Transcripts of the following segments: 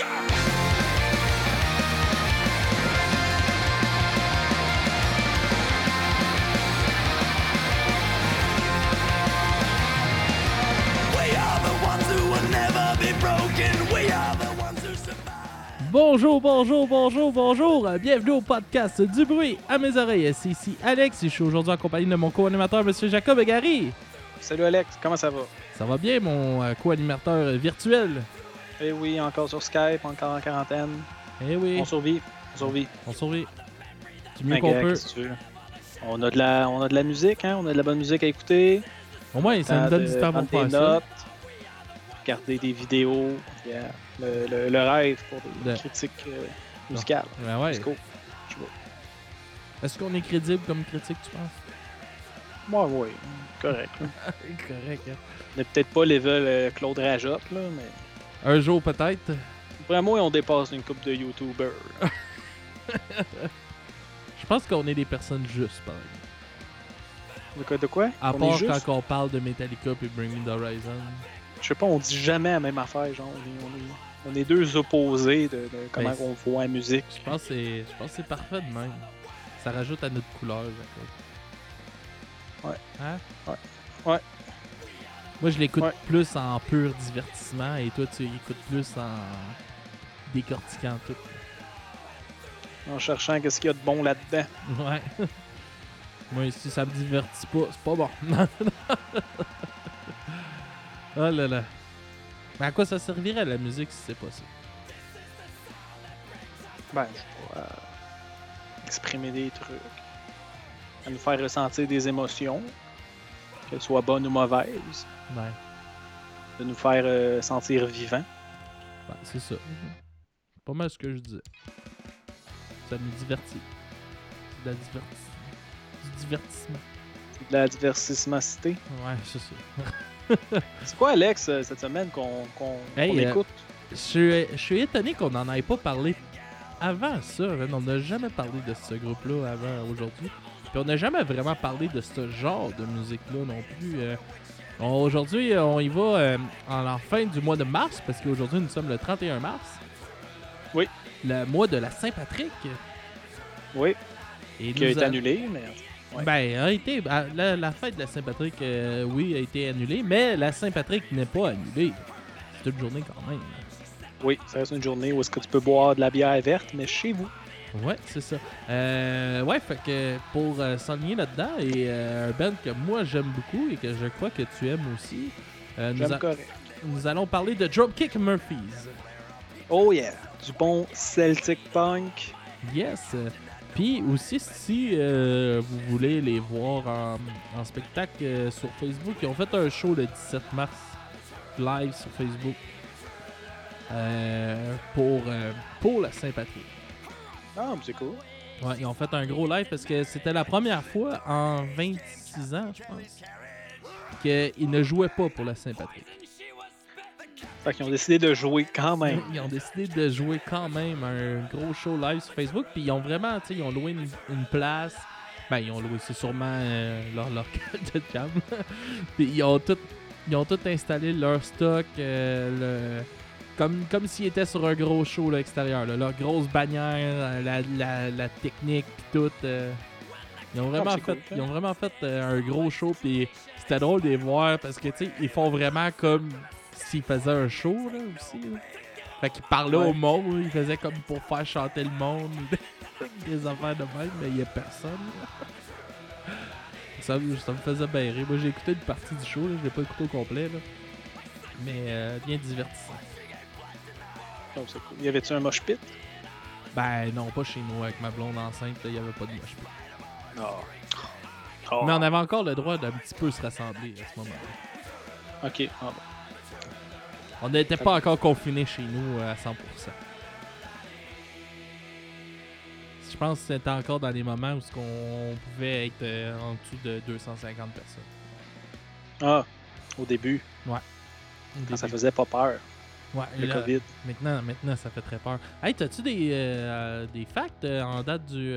Bonjour. Bienvenue au podcast du bruit à mes oreilles. C'est ici Alex et je suis aujourd'hui en compagnie de mon co-animateur, M. Jacob Gary. Salut Alex, comment ça va? Ça va bien, mon co-animateur virtuel? Eh oui, encore sur Skype, encore en quarantaine. Eh oui. On survit. Du mieux qu'on peut. On a de la musique, hein? On a de la bonne musique à écouter. Au moins, ça nous donne du temps pour faire notes, regarder des vidéos. Yeah. Le rêve pour des critiques musicales. Ben ouais. Cool. Est-ce qu'on est crédible comme critique, tu penses? Moi, oui. Correct. Correct, hein? On n'est peut-être pas level Claude Rajotte, là, mais... Un jour, peut-être. Vraiment, on dépasse une couple de YouTubers. Je pense qu'on est des personnes justes, par exemple. De quoi? À part quand on parle de Metallica et Bring Me The Horizon. Je sais pas, on dit jamais la même affaire, genre. On est deux opposés de comment on voit la musique. Je pense que c'est parfait de même. Ça rajoute à notre couleur, Jacob. Ouais. Hein? Ouais. Moi, je l'écoute plus en pur divertissement et toi, tu écoutes plus en décortiquant tout. En cherchant qu'est-ce qu'il y a de bon là-dedans. Ouais. Moi, si ça me divertit pas, c'est pas bon. Oh là là. Mais à quoi ça servirait la musique si c'est pas ça? Ben, je sais pas. Exprimer des trucs. À nous faire ressentir des émotions. Qu'elles soient bonnes ou mauvaises. Ouais. De nous faire sentir vivants. Ben, c'est ça. C'est pas mal ce que je disais. Ça me divertit. C'est de la du divertissement. C'est de la diversissement-cité. Ouais, c'est ça. C'est quoi, Alex, cette semaine qu'on écoute? Je suis étonné qu'on n'en ait pas parlé avant ça. On n'a jamais parlé de ce groupe-là avant aujourd'hui. Puis on n'a jamais vraiment parlé de ce genre de musique-là non plus. Aujourd'hui, on y va en la fin du mois de mars, parce qu'aujourd'hui, nous sommes le 31 mars. Oui. Le mois de la Saint-Patrick. Oui. Et qui a été annulé, mais... Ouais. Ben, la fête de la Saint-Patrick, oui, a été annulée, mais la Saint-Patrick n'est pas annulée. C'est une journée quand même. Oui, ça reste une journée où est-ce que tu peux boire de la bière verte, mais chez vous. Ouais, c'est ça. Fait que pour s'enligner là-dedans, et un band que moi j'aime beaucoup et que je crois que tu aimes aussi, nous allons parler de Dropkick Murphys. Oh yeah, du bon Celtic Punk. Yes. Puis aussi, si vous voulez les voir en spectacle sur Facebook, ils ont fait un show le 17 mars live sur Facebook pour la Saint-Patrick. Ah, mais c'est cool. Ouais, ils ont fait un gros live parce que c'était la première fois en 26 ans, je pense, qu'ils ne jouaient pas pour la Saint-Patrick. Fait qu'ils ont décidé de jouer quand même. Ils ont décidé de jouer quand même un gros show live sur Facebook. Puis ils ont vraiment, tu sais, ils ont loué une place. Ben, ils ont loué, c'est sûrement leur local de cam. Puis ils ont tout installé leur stock, comme s'ils étaient sur un gros show là, extérieur. Là. Leur grosse bannière, la technique, puis tout. Ils ont vraiment fait un gros show. Puis c'était drôle de les voir parce que, tu sais, ils font vraiment comme s'ils faisaient un show là aussi. Là. Fait qu'ils parlaient au monde, ils faisaient comme pour faire chanter le monde. Des affaires de même, mais il n'y a personne. Ça me faisait bien rire. Moi j'ai écouté une partie du show, là. Je l'ai pas écouté au complet. Là. Mais bien divertissant. Oh, c'est cool. Y avait-tu un mosh pit? Ben non, pas chez nous. Avec ma blonde enceinte, il n'y avait pas de mosh pit. Oh. Mais on avait encore le droit d'un petit peu se rassembler à ce moment-là. Ok. Oh. On n'était pas encore confinés chez nous à 100%. Je pense que c'était encore dans les moments où on pouvait être en dessous de 250 personnes. Ah, au début. Ouais. Quand ça faisait pas peur. Ouais, le COVID. Maintenant, ça fait très peur. Hey, t'as-tu des facts en date du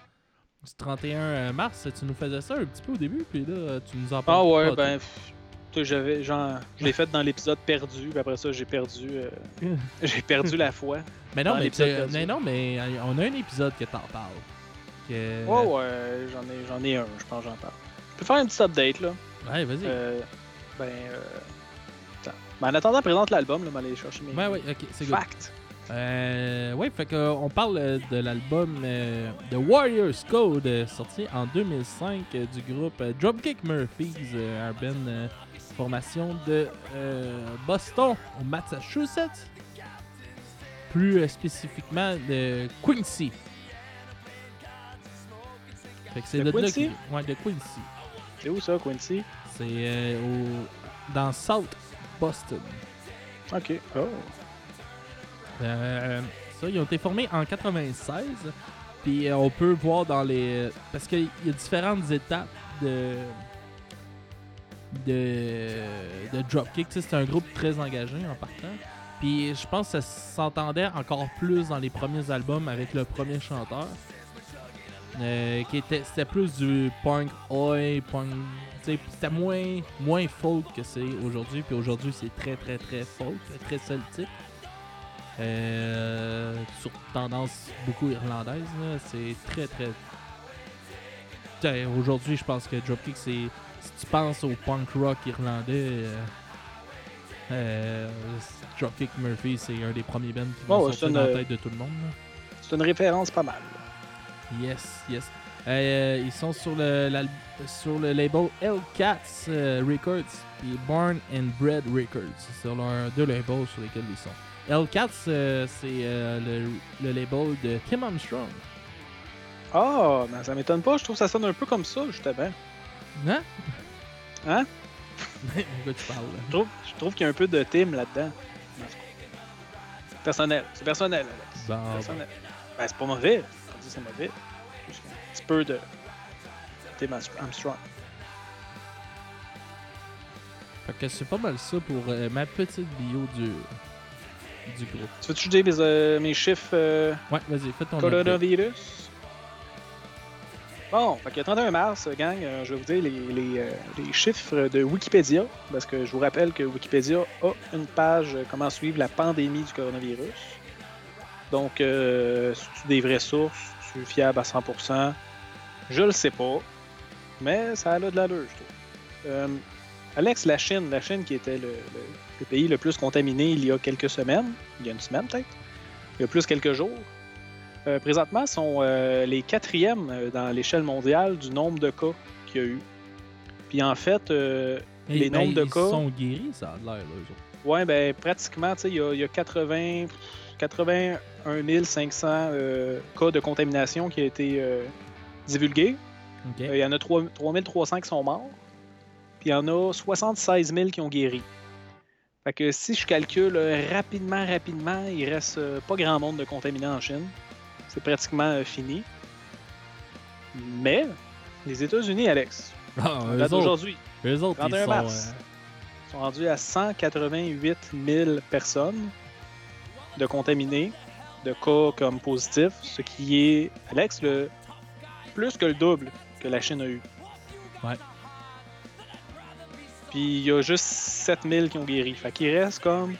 31 mars? Tu nous faisais ça un petit peu au début, puis là, tu nous en parles. Ah ouais, ben... Je l'ai fait dans l'épisode perdu, puis après ça, j'ai perdu la foi. Mais non, Dans mais, l'épisode perdu. mais on a un épisode que t'en parles. Que... Ouais, j'en ai un, je pense que j'en parle. Je peux faire un petit update, là. Ouais, vas-y. Attends. En attendant, présente l'album, là, on va aller chercher mes Ouais, ok, c'est good. facts. Ouais, fait qu'on parle de l'album The Warriors Code, sorti en 2005 du groupe Dropkick Murphys, un band formation de Boston, au Massachusetts. Plus spécifiquement de Quincy. Fait que c'est De de Quincy? Ouais, de Quincy. C'est où ça, Quincy? C'est dans South Boston. Ok. Oh. Ça, ils ont été formés en 96. Puis on peut voir dans les... Parce qu'il y a différentes étapes de Dropkick. Tu sais, c'est un groupe très engagé en partant. Puis je pense que ça s'entendait encore plus dans les premiers albums avec le premier chanteur. C'était plus du punk oi, punk... C'était moins folk que c'est aujourd'hui. Puis aujourd'hui, c'est très, très, très folk, très celtique. Sur tendance beaucoup irlandaise, là. C'est très, très... Aujourd'hui, je pense que Dropkick, c'est... Si tu penses au punk rock irlandais... Dropkick Murphys, c'est un des premiers bands qui vont sortir dans la tête de tout le monde. Là. C'est une référence pas mal. Yes. Ils sont sur le label Hellcats Records et Born and Bred Records. C'est sur leurs deux labels sur lesquels ils sont. Hellcats, c'est le label de Tim Armstrong. Ah, mais ça m'étonne pas. Je trouve que ça sonne un peu comme ça, justement. Hein? Hein? De quoi tu parles, là? Je trouve qu'il y a un peu de Tim là-dedans. Personnel. C'est personnel, Alex. Bon, Personnel. Ben, c'est pas mauvais. Je dis c'est mauvais. Juste un petit peu de Tim Armstrong. Fait que c'est pas mal ça pour ma petite bio du groupe. Tu veux-tu que je dise mes chiffres Ouais, vas-y, fais ton coronavirus? Bon, fait que le 31 mars, gang, je vais vous dire les chiffres de Wikipédia, parce que je vous rappelle que Wikipédia a une page comment suivre la pandémie du coronavirus. Donc, c'est-tu des vraies sources? C'est fiable à 100%? Je le sais pas, mais ça a de l'allure, je trouve. Alex, la Chine qui était le pays le plus contaminé il y a quelques semaines, il y a une semaine peut-être, il y a plus quelques jours, présentement sont les 4e dans l'échelle mondiale du nombre de cas qu'il y a eu. Puis en fait, les nombres de cas... Ils sont guéris, ça a l'air, là, eux autres. Ouais, ben pratiquement, tu sais, il y a 81 500 cas de contamination qui a été divulgués. Okay. Il y en a 3300 qui sont morts. Puis il y en a 76 000 qui ont guéri. Fait que si je calcule rapidement, il reste pas grand monde de contaminés en Chine. C'est pratiquement fini. Mais les États-Unis, Alex, date d'aujourd'hui, eux autres, 31 mars, sont rendus à 188 000 personnes de contaminés, de cas comme positifs, ce qui est, Alex, plus que le double que la Chine a eu. Ouais. Puis il y a juste 7000 qui ont guéri. Fait qu'il reste comme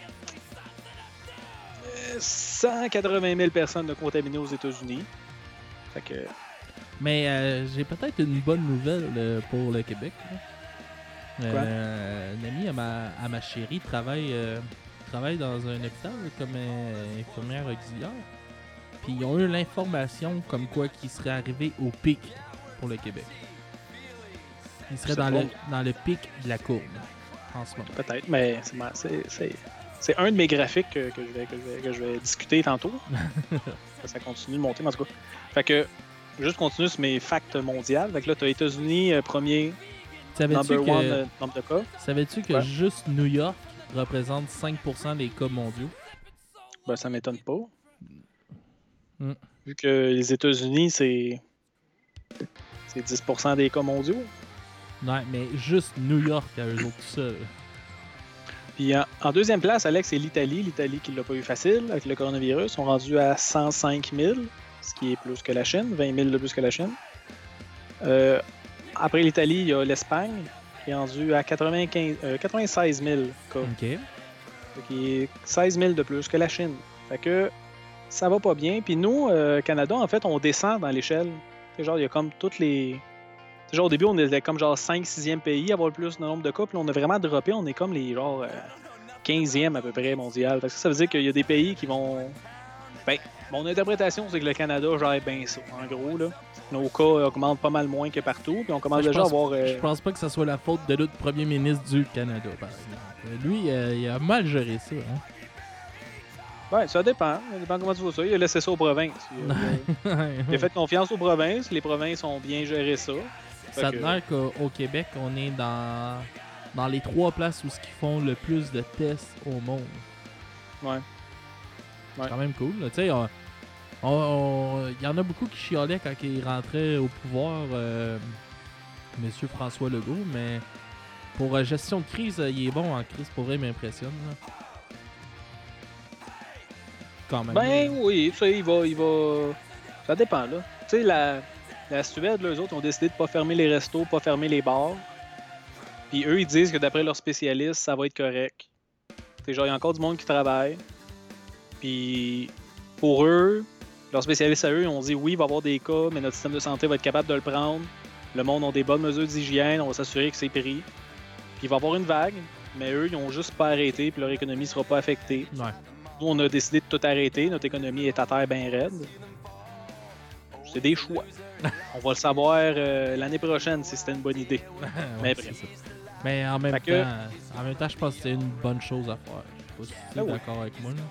180 000 personnes de contaminées aux États-Unis. Fait que... Mais j'ai peut-être une bonne nouvelle pour le Québec. Un ami à ma chérie travaille dans un hôpital comme infirmière auxiliaire. Puis ils ont eu l'information comme quoi qu'il serait arrivé au pic pour le Québec. Il serait dans le pic de la courbe en ce moment. Peut-être, mais c'est un de mes graphiques que je vais discuter tantôt. Ça continue de monter, mais en tout cas. Fait que, juste continuer sur mes facts mondiales. Fait que là, tu as États-Unis, premier, number one nombre de cas. Savais-tu que juste New York représente 5% des cas mondiaux? Ben, ça m'étonne pas. Vu que les États-Unis, c'est 10% des cas mondiaux. Ouais, mais juste New York à eux autres tout seuls. Puis en deuxième place, Alex, c'est l'Italie. L'Italie qui l'a pas eu facile avec le coronavirus. Ils sont rendus à 105 000, ce qui est plus que la Chine, 20 000 de plus que la Chine. Après l'Italie, il y a l'Espagne qui est rendu à 96 000 cas. OK. Fait qu'il est 16 000 de plus que la Chine. Fait que ça va pas bien. Puis nous, Canada, en fait, on descend dans l'échelle. Genre, il y a comme toutes les... Genre, au début, on était comme genre 5-6e pays à avoir le plus de nombre de cas. Puis on a vraiment droppé. On est comme les genre 15e à peu près mondial. Parce que ça veut dire qu'il y a des pays qui vont... Ben, mon interprétation, c'est que le Canada gère bien ça. En gros, là, nos cas augmentent pas mal moins que partout. Puis on commence déjà à avoir... Je pense pas que ce soit la faute de l'autre premier ministre du Canada, par exemple. Lui, il a mal géré ça. Hein? Ouais, ça dépend. Ça dépend comment tu vois ça. Il a laissé ça aux provinces. Il a fait confiance aux provinces. Les provinces ont bien géré ça. Ça a l'air qu'au Québec, on est dans les 3 places où ils font le plus de tests au monde. Ouais. C'est quand même cool. Tu sais, il y en a beaucoup qui chialaient quand il rentrait au pouvoir, Monsieur François Legault, mais pour gestion de crise, il est bon en crise. Pour vrai, il m'impressionne. Là. Quand même. Ben oui, tu sais, il va... Ça dépend, là. Tu sais, la Suède, là, eux autres, ont décidé de pas fermer les restos, pas fermer les bars. Puis eux, ils disent que d'après leurs spécialistes, ça va être correct. C'est genre, il y a encore du monde qui travaille. Puis pour eux, leurs spécialistes à eux, ils ont dit oui, il va y avoir des cas, mais notre système de santé va être capable de le prendre. Le monde a des bonnes mesures d'hygiène, on va s'assurer que c'est pris. Puis il va y avoir une vague, mais eux, ils ont juste pas arrêté, puis leur économie sera pas affectée. Ouais. Nous, on a décidé de tout arrêter, notre économie est à terre bien raide. C'est des choix. On va le savoir l'année prochaine si c'était une bonne idée. Ouais, mais bref. Mais en même temps, je pense que c'est une bonne chose à faire. Je sais pas si tu es d'accord avec moi. Là.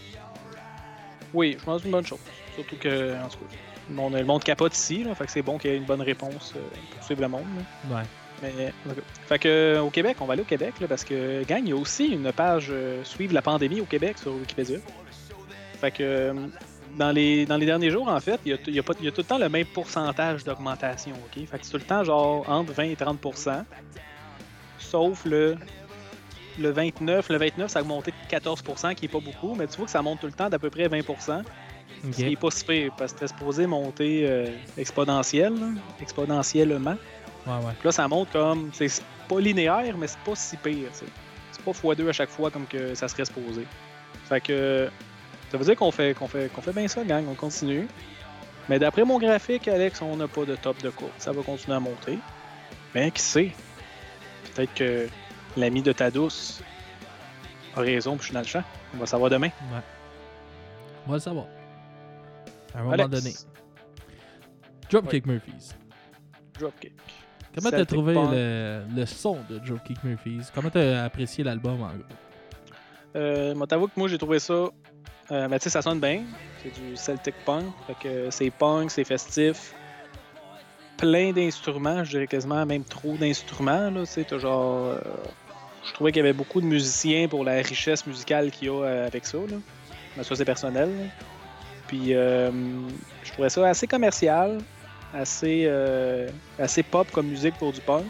Oui, je pense que c'est une bonne chose. Surtout que, en tout cas, le monde capote ici, là, fait que c'est bon qu'il y ait une bonne réponse pour suivre le monde. Là. Ouais. Mais, fait que au Québec, on va aller au Québec là, parce que, gang, il y a aussi une page Suivre la pandémie au Québec sur Wikipédia. Fait que dans les derniers jours, en fait, il y a tout le temps le même pourcentage d'augmentation. OK? Fait que c'est tout le temps genre entre 20 et 30%. Sauf le 29. Le 29, ça a augmenté de 14%, qui est pas beaucoup, mais tu vois que ça monte tout le temps d'à peu près 20%. Okay. Ce qui n'est pas si pire, parce que c'était supposé monter exponentiellement. Ouais. Puis là, ça monte comme... C'est pas linéaire, mais c'est pas si pire. T'sais. C'est pas x2 à chaque fois comme que ça serait supposé. Fait que... Ça veut dire qu'on fait bien ça, gang. On continue. Mais d'après mon graphique, Alex, on n'a pas de top de courbe. Ça va continuer à monter. Mais qui sait? Peut-être que l'ami de ta douce a raison, puis je suis dans le champ. On va savoir demain. Ouais. On va le savoir. À un moment donné. Dropkick Murphys. Dropkick. Comment t'as trouvé le son de Dropkick Murphys? Comment t'as apprécié l'album, en gros? T'avoue que moi, j'ai trouvé ça... tu sais, ça sonne bien. C'est du Celtic Punk. Fait que c'est punk, c'est festif. Plein d'instruments, je dirais quasiment même trop d'instruments. Là, t'as genre... je trouvais qu'il y avait beaucoup de musiciens pour la richesse musicale qu'il y a avec ça. Là. Mais ça, c'est personnel. Là. Puis, je trouvais ça assez commercial, assez pop comme musique pour du punk.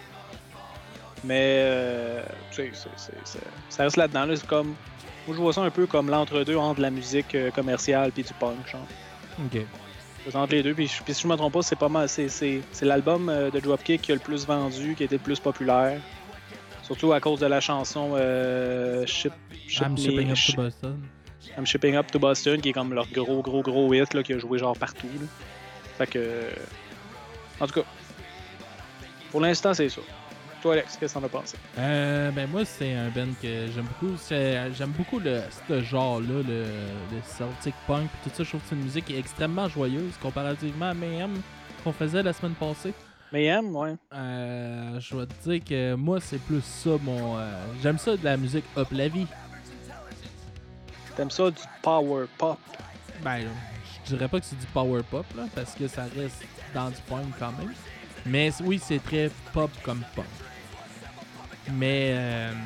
Mais, tu sais, ça reste là-dedans. Là. C'est comme... Moi, je vois ça un peu comme l'entre-deux entre la musique commerciale et du punk, genre. OK. Entre les deux, puis si je me trompe pas, c'est pas mal. C'est l'album de Dropkick qui a le plus vendu, qui a été le plus populaire. Surtout à cause de la chanson I'm Shipping Up to Boston. I'm Shipping Up to Boston, qui est comme leur gros hit là, qui a joué genre partout. Là. Fait que... En tout cas, pour l'instant, c'est ça. Toi, Alex, qu'est-ce que t'en as pensé? Ben moi, c'est un band que j'aime beaucoup. J'aime beaucoup ce genre-là, le Celtic Punk et tout ça. Je trouve que c'est une musique qui est extrêmement joyeuse comparativement à Mayhem qu'on faisait la semaine passée. Mayhem, ouais. Je vais te dire que moi, c'est plus ça mon... j'aime ça de la musique up la vie. T'aimes ça du power pop? Ben, je dirais pas que c'est du power pop, là, parce que ça reste dans du punk quand même. Mais oui, c'est très pop comme punk. Mais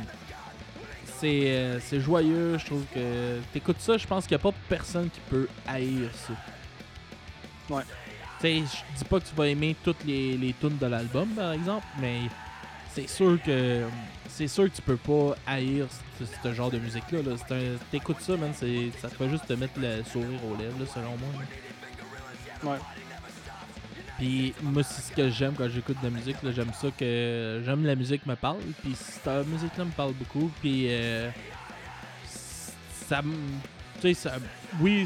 c'est joyeux, je trouve que... T'écoutes ça, je pense qu'il n'y a pas personne qui peut haïr ça. Ouais. Tu sais, je dis pas que tu vas aimer toutes les tunes de l'album, par exemple, mais c'est sûr que tu peux pas haïr ce genre de musique-là. Là. T'écoutes ça, man, ça te fait juste te mettre le sourire aux lèvres, là, selon moi. Là. Ouais. Puis moi, c'est ce que j'aime quand j'écoute de la musique. Là, j'aime ça que j'aime la musique me parle. Puis cette musique-là me parle beaucoup. Puis ça me... Tu sais, oui,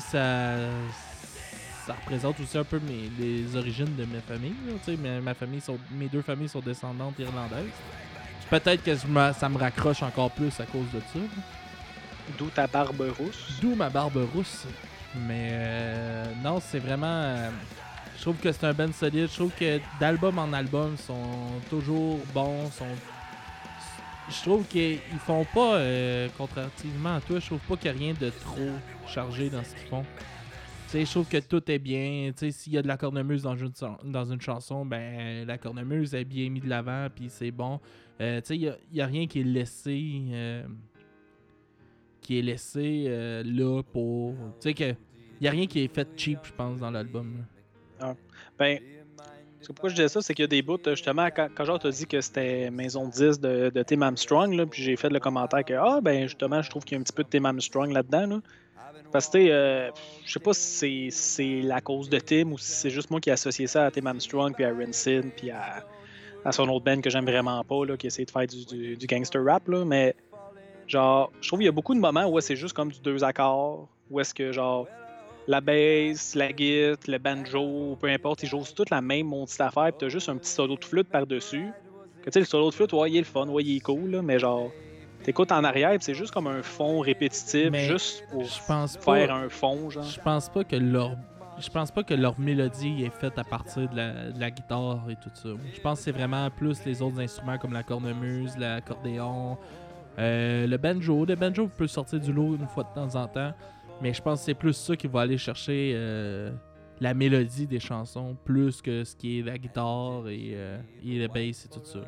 ça représente aussi un peu les origines de ma famille. Là, tu sais, mes deux familles sont descendantes irlandaises. Peut-être que ça me raccroche encore plus à cause de ça. Là. D'où ta barbe rousse. D'où ma barbe rousse. Mais non, c'est vraiment... je trouve que c'est un band solide. Je trouve que d'album en album sont toujours bons. Je trouve qu'ils font pas, contrairement à toi, je trouve pas qu'il y a rien de trop chargé dans ce qu'ils font. T'sais, je trouve que tout est bien. T'sais, s'il y a de la cornemuse dans une chanson, ben la cornemuse est bien mise de l'avant, puis c'est bon. Il y a rien qui est laissé, là pour... Tu sais, il y a rien qui est fait cheap, je pense, dans l'album. Ah. Ben, pourquoi je disais ça, c'est qu'il y a des bouts, justement, quand genre t'as dit que c'était Maison 10 de Tim Armstrong, là, puis j'ai fait le commentaire que, ben justement, je trouve qu'il y a un petit peu de Tim Armstrong là-dedans, là. Parce que, je sais pas si c'est la cause de Tim ou si c'est juste moi qui ai associé ça à Tim Armstrong, puis à Rinsin, puis à son autre band que j'aime vraiment pas, là, qui essaie de faire du gangster rap, là, mais genre, je trouve qu'il y a beaucoup de moments où c'est juste comme du 2 accords, où est-ce que, genre, la bass, la guitare, le banjo, peu importe, ils jouent toute la même petite affaire, puis t'as juste un petit solo de flûte par-dessus. Que tu sais, le solo de flûte, ouais, il est le fun, ouais, il est cool, là, mais genre, t'écoutes en arrière, puis c'est juste comme un fond répétitif, mais juste pour faire un fond, genre. Je pense pas que leur mélodie est faite à partir de la guitare et tout ça. Je pense que c'est vraiment plus les autres instruments comme la cornemuse, l'accordéon, le banjo. Le banjo peut sortir du lot une fois de temps en temps, mais je pense que c'est plus ça qui va aller chercher la mélodie des chansons, plus que ce qui est la guitare et le bass et tout ça. Là.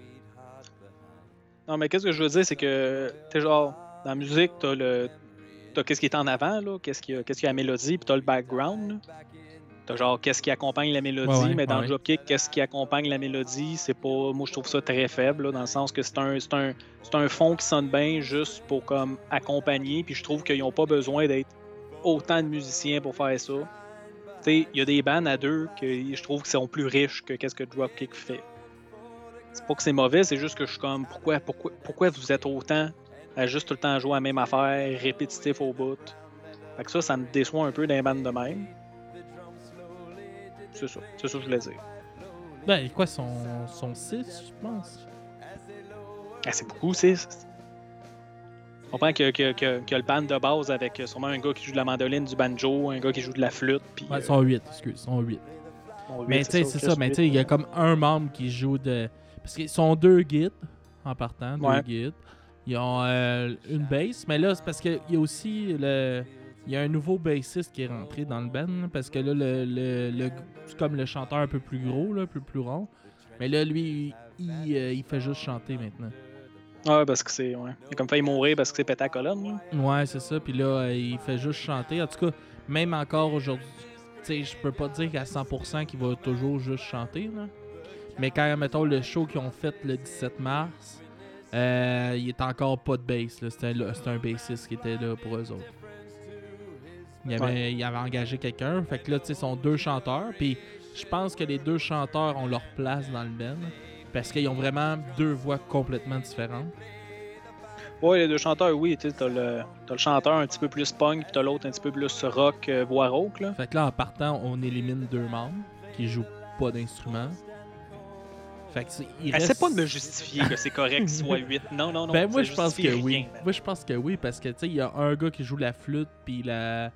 Non, mais qu'est-ce que je veux dire, c'est que t'es genre, dans la musique, t'as qu'est-ce qui est en avant, là, qu'est-ce qui a la mélodie, puis t'as le background, là. T'as genre qu'est-ce qui accompagne la mélodie, mais dans le dropkick, qu'est-ce qui accompagne la mélodie, c'est pas... Moi, je trouve ça très faible, là, dans le sens que c'est un fond qui sonne bien juste pour comme accompagner, puis je trouve qu'ils ont pas besoin d'être autant de musiciens pour faire ça. Tu sais, il y a des bands à deux que je trouve qu'ils sont plus riches que qu'est-ce que Dropkick fait. C'est pas que c'est mauvais, c'est juste que je suis comme, pourquoi vous êtes autant à juste tout le temps jouer la même affaire, répétitif au bout. Fait que ça me déçoit un peu d'un band de même. C'est ça que je voulais dire. Ben, quoi, son 6, je pense. Ah, c'est beaucoup, 6. On comprend qu'il y a le band de base avec sûrement un gars qui joue de la mandoline, du banjo, un gars qui joue de la flûte. Puis, ouais, son 8, excuse, son 8. Mais tu sais, c'est ça, mais tu sais, il y a comme un membre qui joue de... Parce qu'ils sont 2 guides en partant, 2 guides. Ils ont une bass, mais là, c'est parce qu'il y a aussi il y a un nouveau bassiste qui est rentré dans le band, parce que là, c'est comme le chanteur un peu plus gros, là, un peu plus rond. Mais là, lui, il fait juste chanter maintenant. Ouais, parce que c'est... Ouais. Il a comme failli mourir parce que c'est pété à la colonne. Là. Ouais, c'est ça. Puis là, il fait juste chanter. En tout cas, même encore aujourd'hui, tu sais, je peux pas dire qu'à 100% qu'il va toujours juste chanter, là. Mais quand, mettons, le show qu'ils ont fait le 17 mars, il est encore pas de bass. C'était un bassiste qui était là pour eux autres. Il avait engagé quelqu'un. Fait que là, tu sais, ils sont 2 chanteurs. Puis je pense que les 2 chanteurs ont leur place dans le band. Parce qu'ils ont vraiment 2 voix complètement différentes. Ouais, les 2 chanteurs, oui. Tu sais, t'as le chanteur un petit peu plus punk, puis t'as l'autre un petit peu plus rock, voix rauque, là. Fait que là, en partant, on élimine 2 membres qui jouent pas d'instruments. Fait que Essaie pas de me justifier que c'est correct qu'il soit 8. Non. Ben moi je pense que rien, oui. man. Moi je pense que oui parce que tu sais il y a un gars qui joue la flûte puis la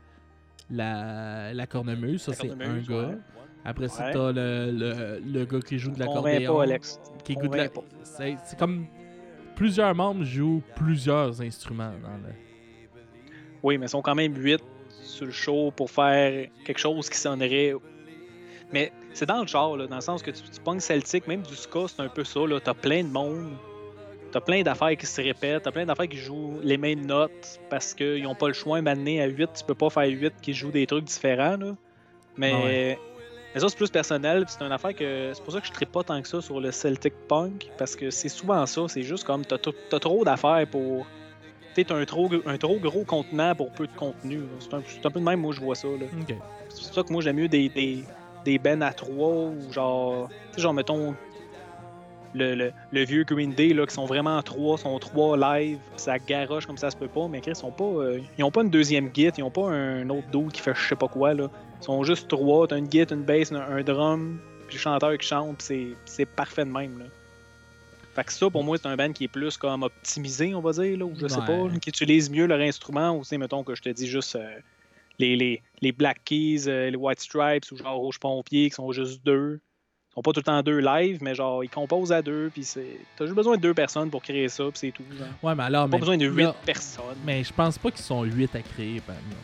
cornemuse, ça c'est un gars. Ouais. Après ça t'as le gars qui joue de l'accordéon. Convainc pas, Alex. Qui goûte c'est comme plusieurs membres jouent plusieurs instruments dans le... Oui, mais ils sont quand même 8 sur le show pour faire quelque chose qui sonnerait. Mais c'est dans le genre, là, dans le sens que tu pognes Celtic, même du ska, c'est un peu ça. Là. T'as plein de monde, t'as plein d'affaires qui se répètent, t'as plein d'affaires qui jouent les mêmes notes parce qu'ils n'ont pas le choix. Maintenant, à 8, tu peux pas faire 8 qui jouent des trucs différents. Là. Mais ça, c'est plus personnel. C'est une affaire que. C'est pour ça que je ne trippe pas tant que ça sur le Celtic Punk. Parce que c'est souvent ça. C'est juste comme t'as trop d'affaires pour. T'as un trop gros contenant pour peu de contenu. C'est un peu de même, moi, je vois ça. Là. Okay. C'est pour ça que moi, j'aime mieux des des bands à 3 ou genre, tu sais, genre, mettons, le vieux Green Day, là, qui sont vraiment 3, sont 3 live, pis ça garoche comme ça se peut pas, mais Chris, ils sont pas, ils ont pas une deuxième git, ils ont pas un autre dude qui fait je sais pas quoi, là. Ils sont juste 3, t'as une git, une bass, un drum, puis le chanteur qui chante, pis c'est parfait de même, là. Fait que ça, pour moi, c'est un band qui est plus comme optimisé, on va dire, là, ou je sais pas, là, qui utilise mieux leur instrument, ou c'est, mettons, que je te dis juste les Black Keys, les White Stripes, ou genre Rouge Pompier, qui sont juste 2. Ils sont pas tout le temps 2 live, mais genre, ils composent à 2, puis t'as juste besoin de 2 personnes pour créer ça, puis c'est tout. Genre. Ouais, mais alors, pas besoin de 8 là, personnes. Mais je pense pas qu'ils sont 8 à créer, par exemple.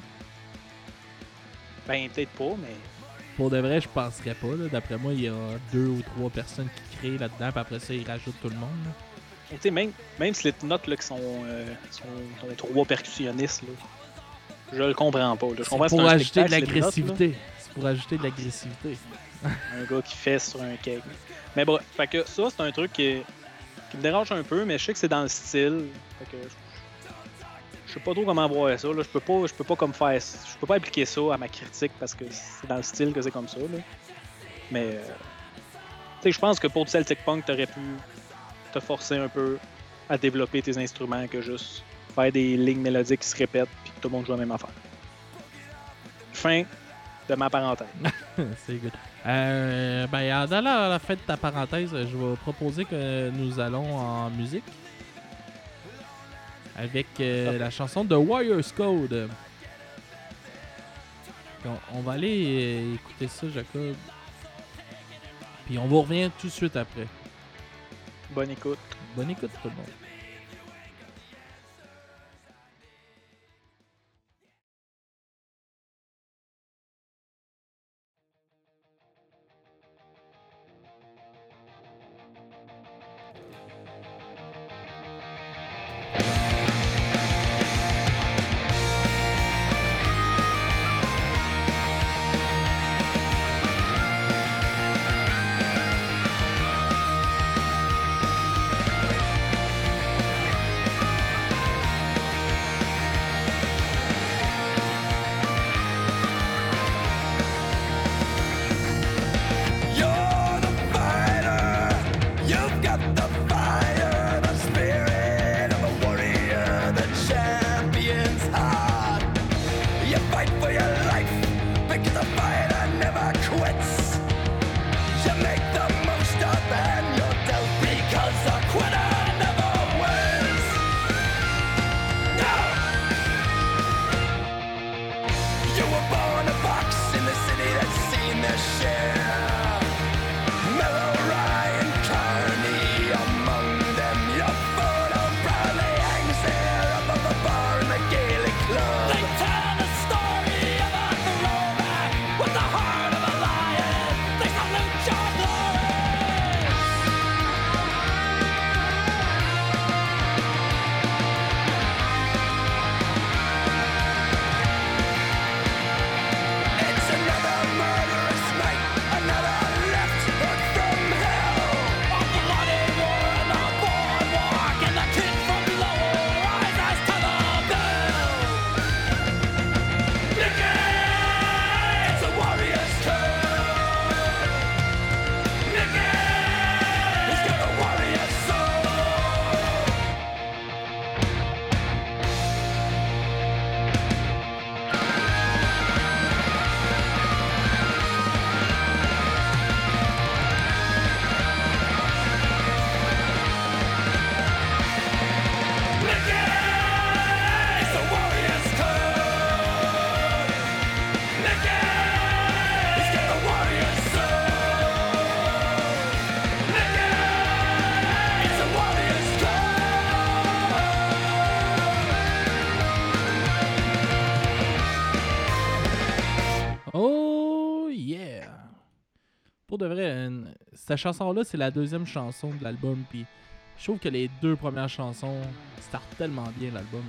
Ben, peut-être pas, mais... Pour de vrai, je penserais pas. Là. D'après moi, il y a 2 ou 3 personnes qui créent là-dedans, puis après ça, ils rajoutent tout le monde. Tu sais, même Slipknot, là, qui sont 3 percussionnistes, là, je le comprends pas. Là. Je comprends c'est pour ajouter de Slipknot, l'agressivité. C'est pour ajouter de l'agressivité. Un gars qui fesse sur un cake. Mais bref, fait que ça, c'est un truc qui me dérange un peu, mais je sais que c'est dans le style. Fait que je sais pas trop comment voir ça. Là. Je peux pas comme faire. Je peux pas appliquer ça à ma critique parce que c'est dans le style que c'est comme ça. Là. Mais tu sais, je pense que pour du Celtic Punk, t'aurais pu te forcer un peu à développer tes instruments que juste faire des lignes mélodiques qui se répètent puis que tout le monde joue la même affaire. Fin de ma parenthèse. C'est good. Ben, dans la fin de ta parenthèse, je vais proposer que nous allons en musique avec la chanson de Warriors Code. On va aller écouter ça, Jacob. Puis on va revenir tout de suite après. Bonne écoute. Bonne écoute, tout le monde. Pour de vrai, cette chanson-là, c'est la deuxième chanson de l'album. Puis je trouve que les 2 premières chansons startent tellement bien l'album.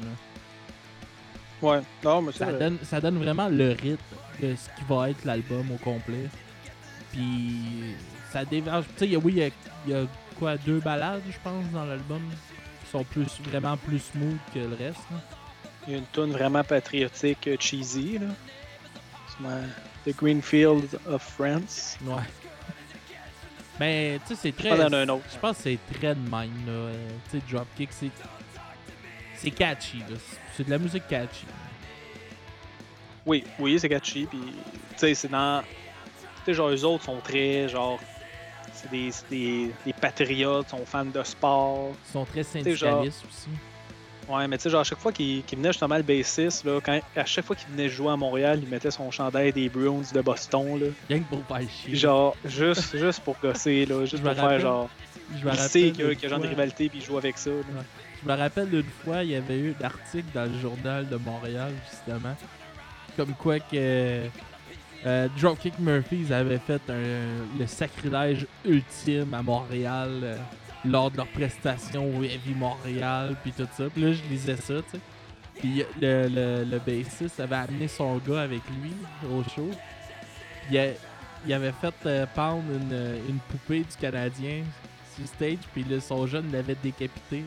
Là. Ouais, non, mais ça donne vraiment le rythme de ce qui va être l'album au complet. Puis ça déverge. Tu sais, oui, il y a quoi, 2 ballades, je pense, dans l'album qui sont vraiment plus smooth que le reste. Là. Il y a une tune vraiment patriotique, cheesy. Là. The Greenfield of France. Ouais. Mais tu sais, c'est très. Pas dans un autre. Je pense que c'est très de même, là. Tu sais, Dropkick, c'est catchy, là. C'est de la musique catchy. Oui, c'est catchy. Puis, tu sais, c'est dans. Tu sais, genre, eux autres sont très, genre. C'est des patriotes, sont fans de sport. Ils sont très Tu sais, genre. syndicalistes aussi. Ouais, mais tu sais, genre, à chaque fois qu'il venait justement le bassiste, là, à chaque fois qu'il venait jouer à Montréal, il mettait son chandail des Bruins de Boston, là. Rien que pour faire chier. Genre, juste pour gosser, là. Juste pour faire, genre. Il sait qu'il y a genre de rivalité, puis il joue avec ça, là. Ouais. Je me rappelle d'une fois, il y avait eu un article dans le journal de Montréal, justement, comme quoi que Dropkick Murphys avait fait le sacrilège ultime à Montréal lors de leur prestation au Heavy Montréal, puis tout ça. Puis là, je lisais ça, tu sais. Puis le bassiste avait amené son gars avec lui au show. Puis il avait fait pendre une poupée du Canadien sur le stage, puis là, son jeune l'avait décapité.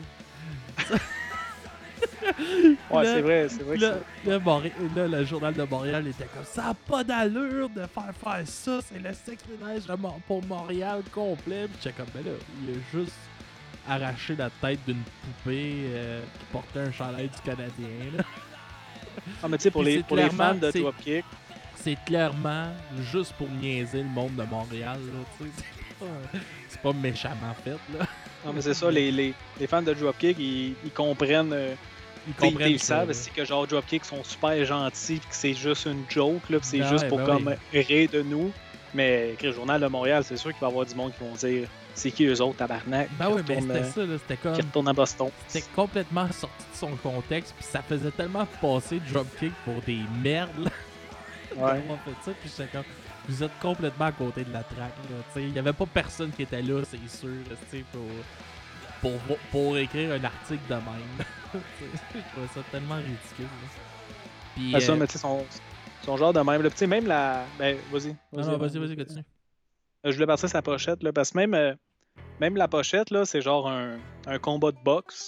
Ouais, là, c'est vrai que là, le journal de Montréal était comme ça n'a pas d'allure de faire ça, c'est le sacrilège pour Montréal complet. Puis j'étais comme, ben là, il a juste arraché la tête d'une poupée qui portait un chandail du Canadien. Là. Ah, mais tu sais, pour les fans de Dropkick, c'est clairement juste pour niaiser le monde de Montréal. Là, c'est pas méchamment fait. Là. Non, mais c'est ça, les fans de Dropkick, ils comprennent. Ils savent, c'est que genre Dropkick sont super gentils, que c'est juste une joke, là, c'est juste pour comme rire de nous. Mais le Journal de Montréal, c'est sûr qu'il va y avoir du monde qui vont dire c'est qui eux autres, tabarnak. Ben oui, mais c'était ça, là, c'était comme. Qui retourne à Boston. C'était complètement sorti de son contexte, puis ça faisait tellement passer Dropkick pour des merdes. Ouais. On fait ça, puis j'étais comme. Vous êtes complètement à côté de la traque, là. Il n'y avait pas personne qui était là, c'est sûr, pour écrire un article de même. Je trouvais ça tellement ridicule. Puis, ça, mais tu sais, son genre de même. Là, tu sais, même la. Ben, vas-y. Non, vas-y, continue. Je voulais partir sa pochette, là, parce que même la pochette, là, c'est genre un combat de boxe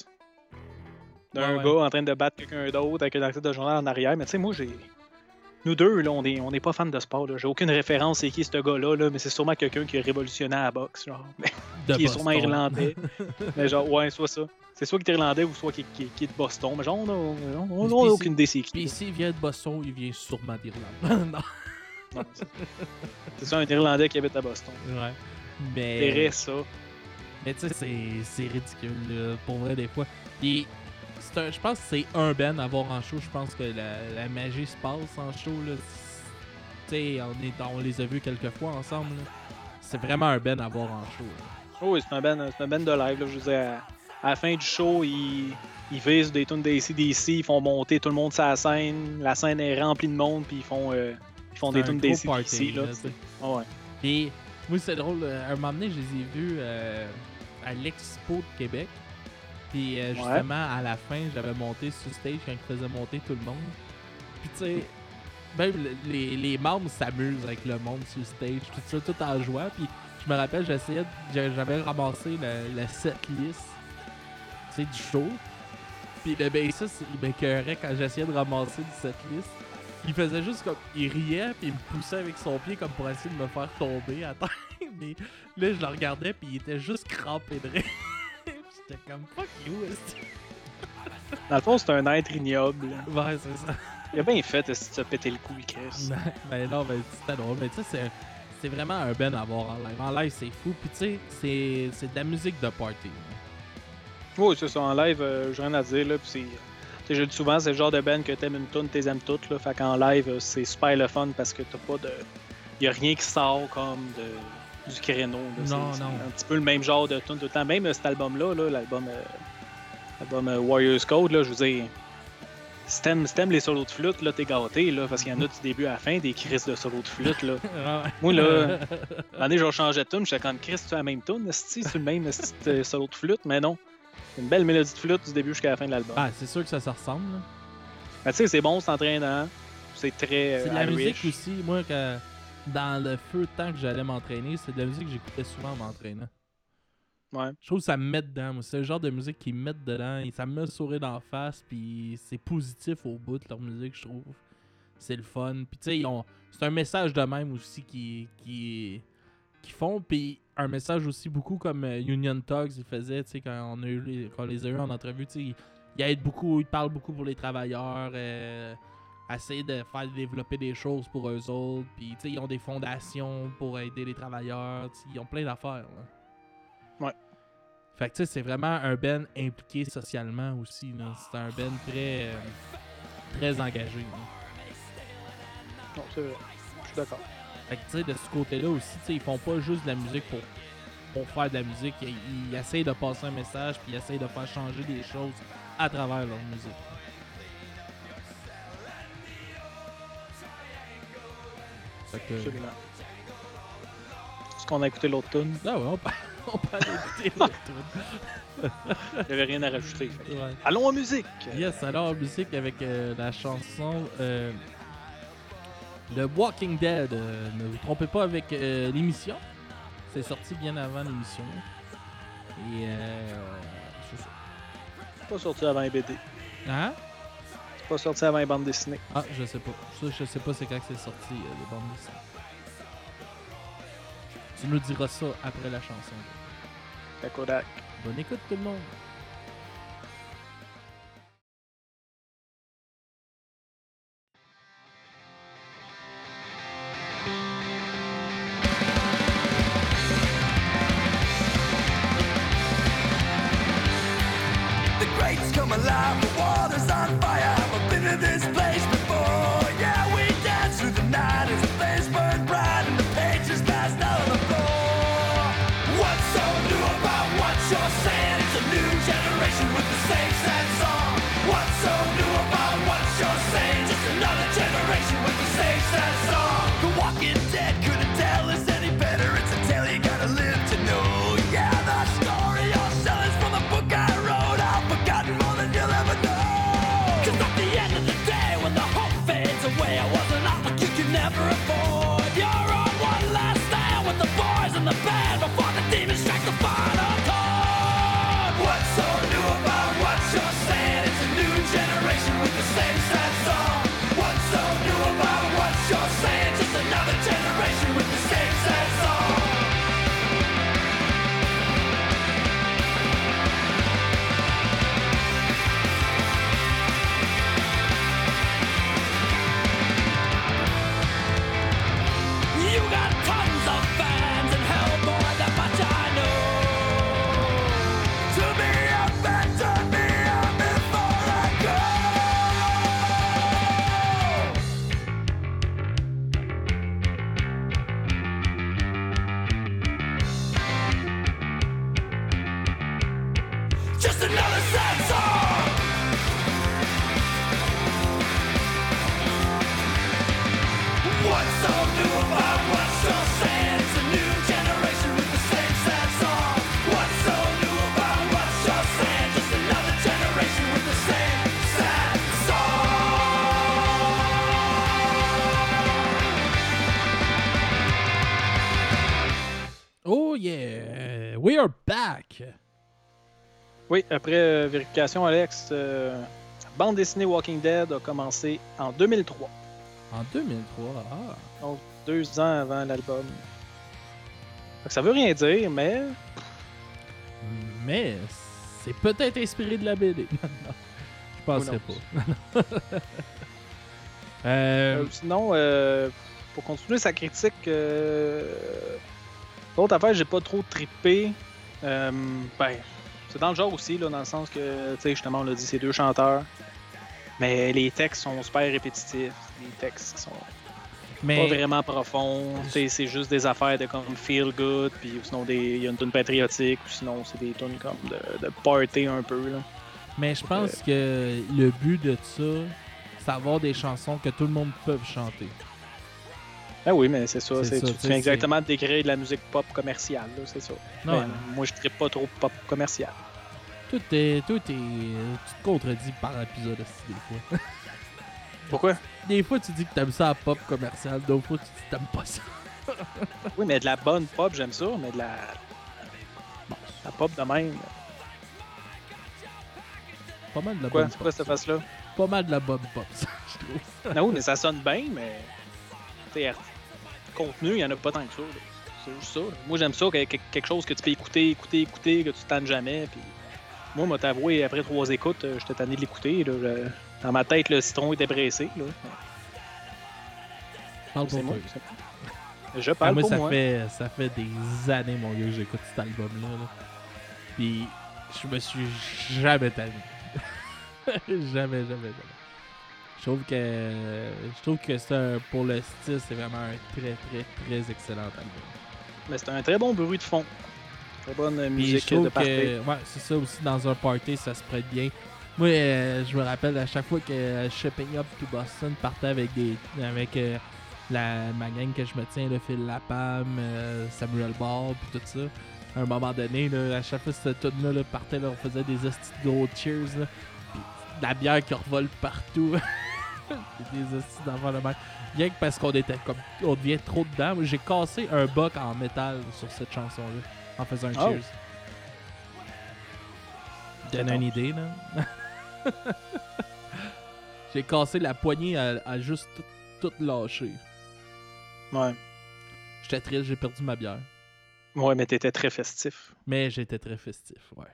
d'un gars en train de battre quelqu'un d'autre avec un article de journal en arrière. Mais tu sais, moi, nous deux, là, on est pas fans de sport. J'ai aucune référence c'est qui ce gars-là, là, mais c'est sûrement quelqu'un qui a révolutionné la boxe. Genre. Qui est sûrement irlandais. Mais genre, ouais, soit ça. C'est soit qui est irlandais ou soit qui est de Boston. Mais genre, on n'a aucune idée c'est qui. Puis s'il vient de Boston, il vient sûrement d'Irlande. Non, c'est ça, un Irlandais qui habite à Boston. Ouais. Mais. T'errais ça. Mais tu sais, c'est ridicule, là, pour vrai, des fois. Puis, je pense que c'est un band à voir en show. Je pense que la magie se passe en show. Tu sais, on les a vus quelques fois ensemble. Là. C'est vraiment un band à voir en show. Là. Oui, c'est un band de live. Là, je veux dire, à la fin du show, ils visent des tunes d'ACDC, ils font monter tout le monde sur la scène. La scène est remplie de monde, puis ils font des tunes d'ACDC. Ouais. Puis, moi, c'est drôle. À un moment donné, je les ai vus à l'Expo de Québec. Puis justement, à la fin, j'avais monté sur stage quand ils faisaient monter tout le monde. Puis tu sais, même les membres s'amusent avec le monde sur stage, tout en jouant. Puis je me rappelle, j'avais ramassé le setlist, tu sais, du show. Puis le bassiste, il m'écœurait quand j'essayais de ramasser le setlist. Il faisait juste comme, il riait, puis il me poussait avec son pied comme pour essayer de me faire tomber à terre. Mais là, je le regardais, puis il était juste crampé de rire. J'étais comme fuck you, dans le fond, c'est un être ignoble. Ouais, c'est ça. Il a bien fait si tu as pété le cou, Chris. Ben non, ben c'était drôle. Mais tu sais, c'est vraiment un ben à voir en live. En live, c'est fou. Puis tu sais, c'est de la musique de party. Oui, c'est ça. En live, j'ai rien à dire. Là, puis je le dis souvent, c'est le genre de band que t'aimes une tune, t'es aimes toutes. Là, fait qu'en live, c'est super le fun parce que t'as pas de. Y a rien qui sort comme du créneau. Là. C'est un petit peu le même genre de tune tout le temps. Même cet album-là, l'album Warriors Code, là, je veux dire, si t'aimes les solos de flûte, là, t'es gâté, là, parce qu'il y en a du début à la fin, des crises de solos de flûte. Là. Moi, là, l'année, j'ai changé de tune, j'étais comme, Chris, tu as la même tune, c'est le même solo de flûte, mais non. C'est une belle mélodie de flûte du début jusqu'à la fin de l'album. Ah, c'est sûr que ça se ressemble. Là. Ben, tu sais, c'est bon, c'est entraînant, c'est très. C'est de la musique aussi, moi, que dans le feu de temps que j'allais m'entraîner, c'est de la musique que j'écoutais souvent en m'entraînant. Ouais. Je trouve que ça me met dedans. Moi. C'est le genre de musique qui me met dedans. Et ça me met le sourire d'en face. Puis c'est positif au bout de leur musique, je trouve. c'est le fun. Puis tu sais, c'est un message de même aussi qui font. Puis un message aussi beaucoup comme Union Talks, ils faisaient, tu sais, quand on les a eu en entrevue, tu sais, ils aident beaucoup, ils parlent beaucoup pour les travailleurs, essayent de faire développer des choses pour eux autres. Puis tu sais, ils ont des fondations pour aider les travailleurs, tu sais, ils ont plein d'affaires. Là. Ouais. Fait que tu sais, c'est vraiment un band impliqué socialement aussi. Là. C'est un band très engagé. Là. Non, c'est vrai. Je suis d'accord. Fait que tu sais, de ce côté-là aussi, tu sais, ils font pas juste de la musique pour faire de la musique. Ils essayent de passer un message puis ils essayent de faire changer des choses à travers leur musique. Fait que... Absolument. Est-ce qu'on a écouté l'autre tune? Ah ouais, on peut aller écouter l'autre tune. Il n'y avait rien à rajouter. Ouais. Allons en musique! Yes, alors en musique avec la chanson The Walking Dead. Ne vous trompez pas avec l'émission. C'est sorti bien avant l'émission. Et c'est ça. C'est pas sorti avant les BD. Hein? C'est pas sorti avant les bandes dessinées. Ah, je sais pas. Ça, je sais pas c'est quand que c'est sorti, les bandes dessinées. Tu nous diras ça après la chanson. Kodak. Bonne écoute tout le monde. The grates come alive, the water's on fire. I've been to this place before. Yeah, we danced through the night as the flames burned bright and the pages passed out on the floor. What's so new about what you're saying? It's a new generation with the same sad song. What's so new about what you're saying? Just another generation with the same sad song. The Walking Dead couldn't tell us any better. It's a tale you gotta live to know. Yeah, the story you're selling is from the book I wrote. I've forgotten more than you'll ever know. 'Cause at the end of the day, when the hope fades away, I wasn't off like you could never afford. You're on one last stand with the boys and the band before the demons strike the final chord. What's so new about what you're saying? It's a new generation with the same sad song. What's so new about what you're saying? Just another generation with the same sad song. You got tons of fans and hell, boy, that much I know. Turn me up and turn me on before I go. Just another sad song. What's so new about what you're saying? It's a new generation with the same sad song. What's so new about what you're saying? Just another generation with the same sad song. Oh yeah! We are back! Oui, après vérification, Alex, bande dessinée Walking Dead a commencé en 2003. En 2003, ah! Donc 2 ans avant l'album. Fait que ça veut rien dire, mais Mais c'est peut-être inspiré de la BD. Non, je penserais pas. sinon, pour continuer sa critique, l'autre affaire, j'ai pas trop trippé. Ben, c'est dans le genre aussi, là, dans le sens que, tu sais, justement, on l'a dit, c'est 2 chanteurs. Mais les textes sont super répétitifs. Les textes sont pas vraiment profonds. Tu sais, c'est juste des affaires de comme feel good, puis sinon il y a une tune patriotique, ou sinon c'est des tunes comme de party un peu, là. Mais je pense que le but de ça, c'est avoir des chansons que tout le monde peut chanter. Ah oui, mais c'est ça. C'est ça, tu viens exactement de décrire de la musique pop commerciale, là, c'est ça. Non, Mais, moi, je trippe pas trop pop commercial. Tu te contredis par épisode aussi, des fois. Pourquoi? Des fois, tu dis que t'aimes ça à pop commercial, d'autres fois, tu dis que t'aimes pas ça. Oui, mais de la bonne pop, j'aime ça, mais de la pop de même. Pas mal de la Quoi? bonne C'est pop. quoi cette face-là? Pas mal de la bonne pop, ça, je trouve. Non, mais ça sonne bien, mais. T'sais, contenu, il n'y en a pas tant que ça. Là. C'est juste ça. Là. Moi, j'aime ça, quelque chose que tu peux écouter, que tu tannes jamais. Puis moi, moi, t'avoué, après 3 écoutes, j'étais tanné de l'écouter. Là. Dans ma tête, le citron était pressé. Là. Parle pour C'est toi. moi. Je parle moi, pour ça moi. ça fait des années, mon gars, que j'écoute cet album-là. Là. Puis, je me suis jamais tanné. jamais. Je trouve que pour le style, c'est vraiment un très excellent album. Mais c'est un très bon bruit de fond. Très bonne Puis musique je trouve de party. ouais, c'est ça aussi, dans un party, ça se prête bien. Moi, je me rappelle à chaque fois que Shipping Up to Boston partait avec ma gang que je me tiens, le Phil Lapam, Samuel Barr, puis tout ça. À un moment donné, là, à chaque fois que cette tune là, partait, là, on faisait des hosties de gros cheers. Là, puis de la bière qui revole partout. Des hosties d'enfants de mer. Rien que parce qu'on était comme. On devient trop dedans. Moi, j'ai cassé un boc en métal sur cette chanson-là en faisant un cheers. Donne une idée, là. J'ai cassé la poignée à juste tout lâcher. Ouais. J'étais triste, j'ai perdu ma bière. Ouais, mais t'étais très festif. Mais j'étais très festif, ouais.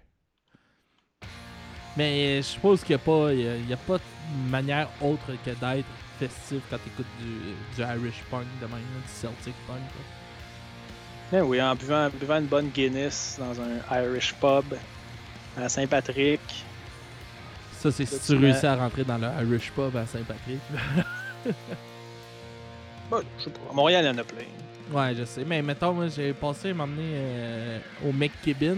Mais je suppose qu'il n'y a pas de manière autre que d'être festif quand t'écoutes du Irish punk de même, du Celtic punk. Ben oui, en buvant une bonne Guinness dans un Irish pub à Saint-Patrick. Ça, c'est si tu réussis à rentrer dans le Irish pub à Saint-Patrick. Bon, je sais pas. À Montréal, il y en a plein. Ouais, je sais. Mais mettons, moi, j'ai passé à m'emmener au McKibben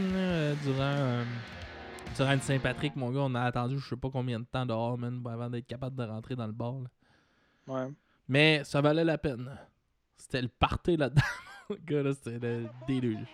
durant une Saint-Patrick, mon gars. On a attendu je sais pas combien de temps dehors, man, avant d'être capable de rentrer dans le bar. Là. Ouais. Mais ça valait la peine. C'était le party là-dedans. Mon gars, là, c'était le déluge.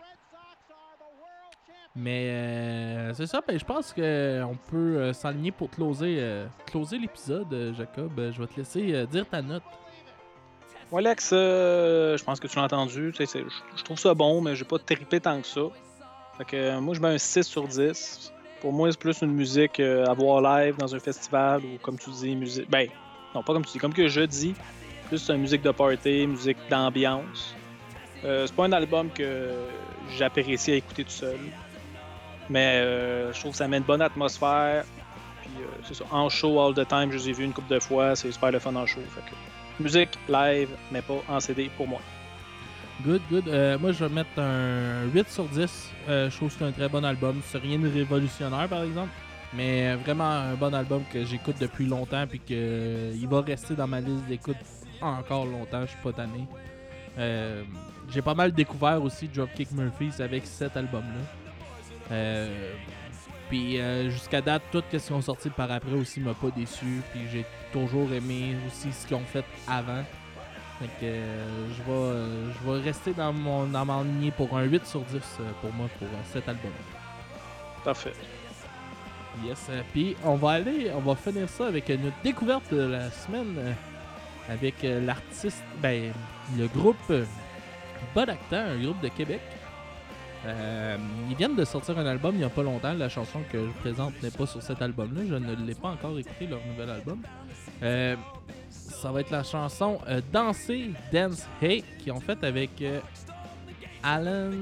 Mais c'est ça, ben, je pense qu'on peut s'aligner pour closer l'épisode, Jacob. Je vais te laisser dire ta note. Ouais, Alex, je pense que tu l'as entendu. Je trouve ça bon, mais j'ai pas trippé tant que ça. Fait que moi, je mets un 6 sur 10. Pour moi, c'est plus une musique à voir live dans un festival ou, comme tu dis, musique. Ben, non, pas comme tu dis, comme que je dis. Plus une musique de party, musique d'ambiance. C'est pas un album que j'apprécie à écouter tout seul. Mais je trouve que ça met une bonne atmosphère. Puis c'est ça. En show all the time, je les ai vus une couple de fois. C'est super le fun en show. Fait que musique live, mais pas en CD pour moi. Good. Moi, je vais mettre un 8 sur 10. Je trouve que c'est un très bon album. C'est rien de révolutionnaire, par exemple. Mais vraiment un bon album que j'écoute depuis longtemps. Puis qu'il va rester dans ma liste d'écoute encore longtemps. Je suis pas tanné. J'ai pas mal découvert aussi Dropkick Murphys avec cet album-là. Puis jusqu'à date, tout ce qu'ils ont sorti par après aussi m'a pas déçu. Puis j'ai toujours aimé aussi ce qu'ils ont fait avant. Fait que je vais rester dans ma lignée pour un 8 sur 10 pour moi pour cet album. Parfait. Yes. Puis on va finir ça avec notre découverte de la semaine avec l'artiste, le groupe Bodactan, un groupe de Québec. Ils viennent de sortir un album il n'y a pas longtemps. La chanson que je présente n'est pas sur cet album-là. Je ne l'ai pas encore écouté, leur nouvel album. Ça va être la chanson Danser, Dance Hey qu'ils ont fait avec Alan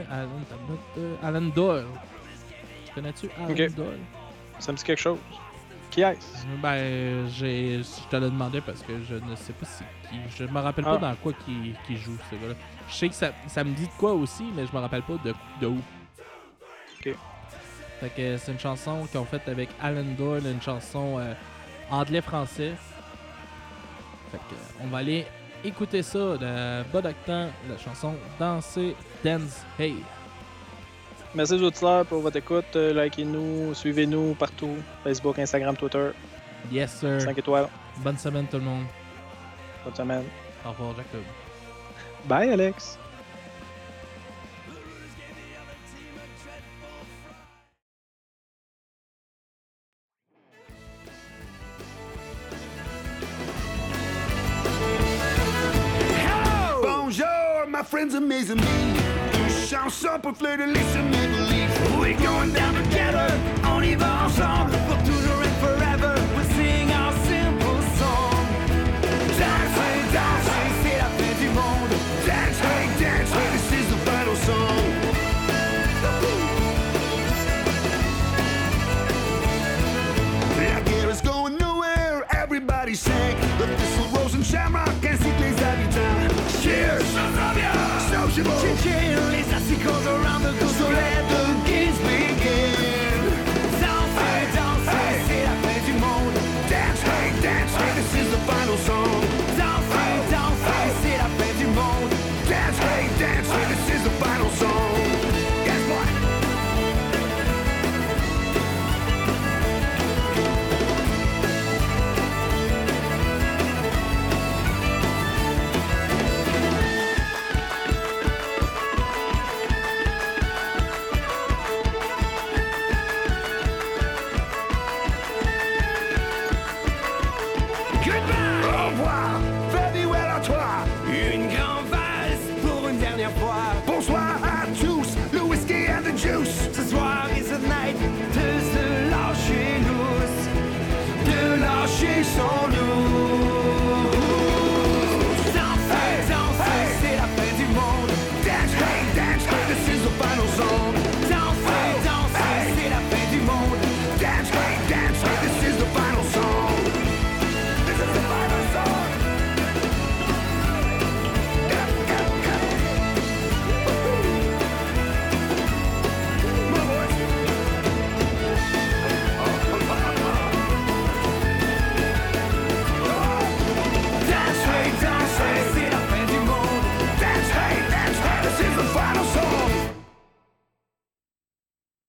Doyle. Tu connais-tu Alan Doyle? Ça me dit quelque chose. Qui est-ce? Je te le demandais parce que je ne sais pas c'est qui. Je me rappelle pas dans quoi qui joue, ce gars-là. Je sais que ça me dit de quoi aussi, mais je me rappelle pas de où. Ok. Fait que c'est une chanson qu'ils ont faite avec Alan Doyle, une chanson anglais-français. Fait que on va aller écouter ça de Bodactan, la chanson Danser, Dance Hey. Merci aux auditeurs pour votre écoute. Likez-nous, suivez-nous partout. Facebook, Instagram, Twitter. Yes, sir. 5 étoiles. Bonne semaine, tout le monde. Bonne semaine. Au revoir, Jacob. Bye, Alex. Bonjour, my friends are amazing me. Chanson pour fleur de lys et mes beliefs. We're going down together, on y va ensemble. For toujours and forever, we'll sing our simple song. final song. Dansez, dansez, c'est la fin du monde. Dance, hey, dance, hey, this is the final song. Guess what? Goodbye! Au revoir!